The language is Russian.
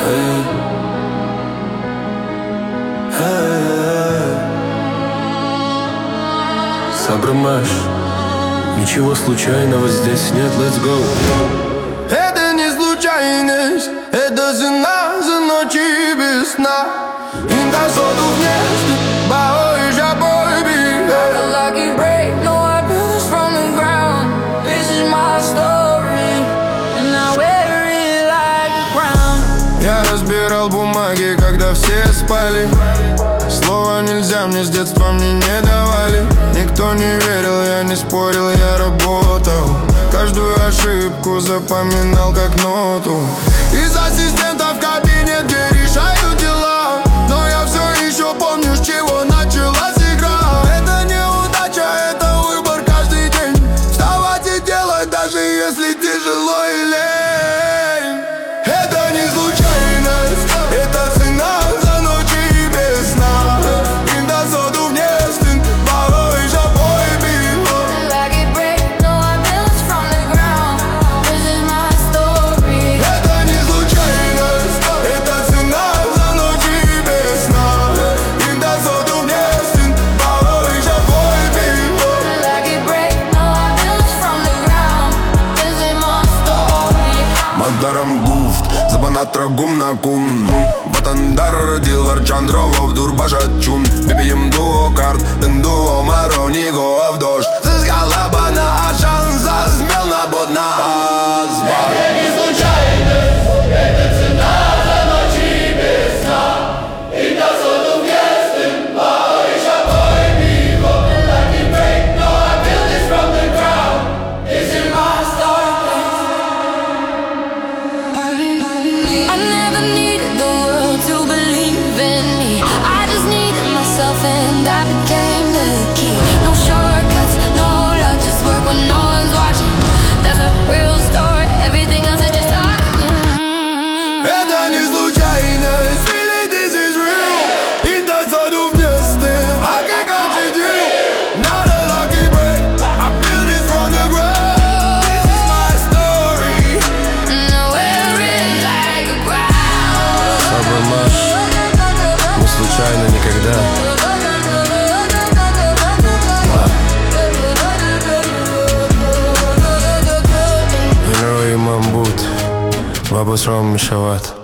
Сабрамаш, ничего случайного здесь нет, let's go. Это не случайность, это цена за ночи без сна. Иногда соду вместе, баой жабой бег. Lucky break, no, I built this from the ground. This is my story, and I wear it like a crown. Я разбирал бумаги, когда все спали. Слова нельзя, мне с детства мне не давали. Никто не верил, я не спорил, я работал. Каждую ошибку запоминал как ноту. Из ассистентов в кабинете решаю дела, но я все еще помню, с чего началась игра. Это неудача, это выбор каждый день. Вставать и делать, даже если тяжело и лень. Это не случайность, это цена за ночи без сна. Иногда соду внесен, порой жабой бил. Lucky break, no, I built this from the ground. This is my story. Это не случайность, это цена за ночи без сна. Иногда соду внесен, порой жабой бил. Lucky break, no, I built this from the ground. This is my story. Мандарам гуфт, забанатра гумна кун. Батандар дилар чандролов дурбашачун. Бибием дуо карт, дуо маро ниго в дождь. Зазгала бана, а шанс зазмел на бодна. Это не случайность, это цена за ночи без сна. И до соду вместе, порой жабой биго. Lucky break, no, I built this from the ground. This is my story. I never needed the world to believe in me. I just needed myself and I became the key. No shortcuts, no luck, just work when no one's watching. That's a real story, everything else is just talking. Это не случайность, really this is real. И до соду вместе, I can't contradict. Not a lucky break, I built it from the ground. This is my story. And I wear it like a crown. Сабрамаш, не случайно никогда. Герой Мамбут, Бабусром Мишават.